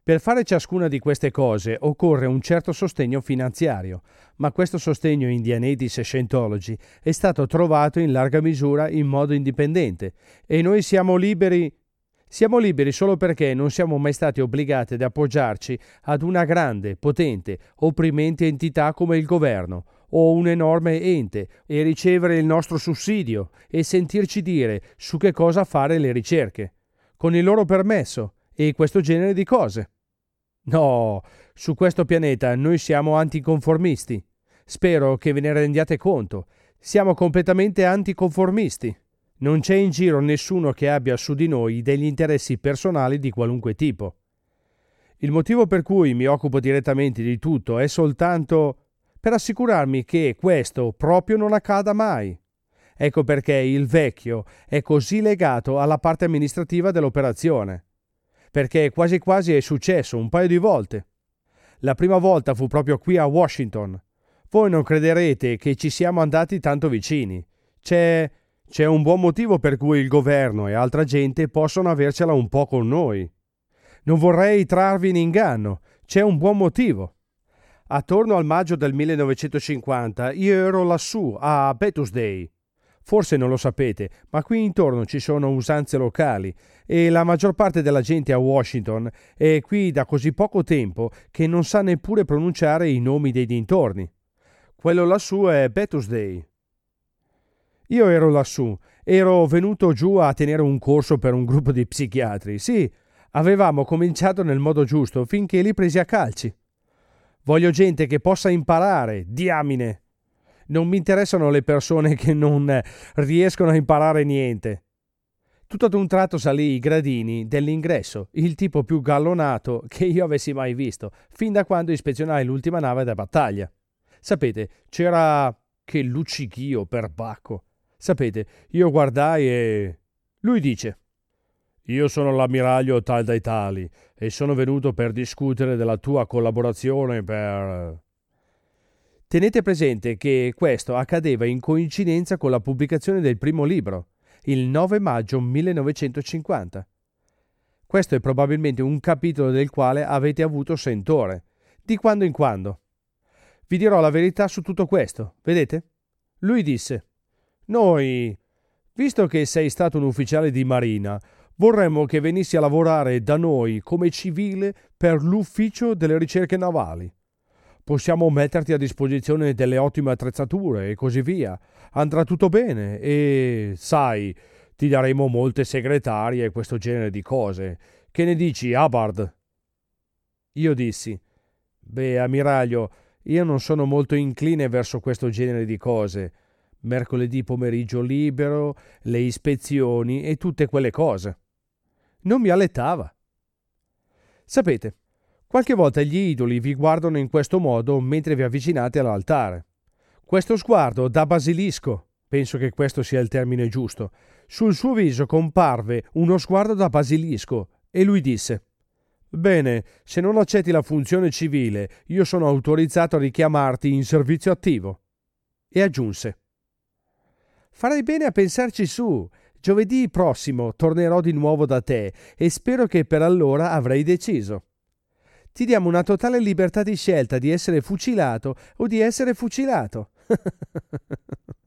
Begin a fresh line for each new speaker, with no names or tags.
Per fare ciascuna di queste cose occorre un certo sostegno finanziario, ma questo sostegno in Dianetics e Scientology è stato trovato in larga misura in modo indipendente e noi siamo liberi. Siamo liberi solo perché non siamo mai stati obbligati ad appoggiarci ad una grande, potente, opprimente entità come il governo o un enorme ente e ricevere il nostro sussidio e sentirci dire su che cosa fare le ricerche, con il loro permesso e questo genere di cose. No, su questo pianeta noi siamo anticonformisti. Spero che ve ne rendiate conto. Siamo completamente anticonformisti. Non c'è in giro nessuno che abbia su di noi degli interessi personali di qualunque tipo. Il motivo per cui mi occupo direttamente di tutto è soltanto per assicurarmi che questo proprio non accada mai. Ecco perché il vecchio è così legato alla parte amministrativa dell'operazione. Perché quasi quasi è successo un paio di volte. La prima volta fu proprio qui a Washington. Voi non crederete che ci siamo andati tanto vicini. C'è un buon motivo per cui il governo e altra gente possono avercela un po' con noi. Non vorrei trarvi in inganno, c'è un buon motivo. Attorno al maggio del 1950 io ero lassù a Bethesda. Forse non lo sapete, ma qui intorno ci sono usanze locali e la maggior parte della gente a Washington è qui da così poco tempo che non sa neppure pronunciare i nomi dei dintorni. Quello lassù è Bethesda. Io ero lassù, ero venuto giù a tenere un corso per un gruppo di psichiatri. Sì, avevamo cominciato nel modo giusto finché li presi a calci. Voglio gente che possa imparare, diamine. Non mi interessano le persone che non riescono a imparare niente. Tutto ad un tratto salì i gradini dell'ingresso, il tipo più gallonato che io avessi mai visto, fin da quando ispezionai l'ultima nave da battaglia. Sapete, c'era che luccichio perbacco. Sapete, io guardai e lui dice: «Io sono l'ammiraglio tal dai tali e sono venuto per discutere della tua collaborazione per...» Tenete presente che questo accadeva in coincidenza con la pubblicazione del primo libro, il 9 maggio 1950. Questo è probabilmente un capitolo del quale avete avuto sentore, di quando in quando. Vi dirò la verità su tutto questo, vedete? Lui disse: «Noi, visto che sei stato un ufficiale di marina, vorremmo che venissi a lavorare da noi come civile per l'ufficio delle ricerche navali. Possiamo metterti a disposizione delle ottime attrezzature e così via. Andrà tutto bene e, sai, ti daremo molte segretarie e questo genere di cose. Che ne dici, Hubbard?» Io dissi: «Beh, ammiraglio, io non sono molto incline verso questo genere di cose. Mercoledì pomeriggio libero, le ispezioni e tutte quelle cose». Non mi allettava. Sapete, qualche volta gli idoli vi guardano in questo modo mentre vi avvicinate all'altare. Questo sguardo da basilisco, penso che questo sia il termine giusto, sul suo viso comparve uno sguardo da basilisco e lui disse: «Bene, se non accetti la funzione civile, io sono autorizzato a richiamarti in servizio attivo». E aggiunse: «Farei bene a pensarci su. Giovedì prossimo tornerò di nuovo da te e spero che per allora avrai deciso. Ti diamo una totale libertà di scelta di essere fucilato o di essere fucilato».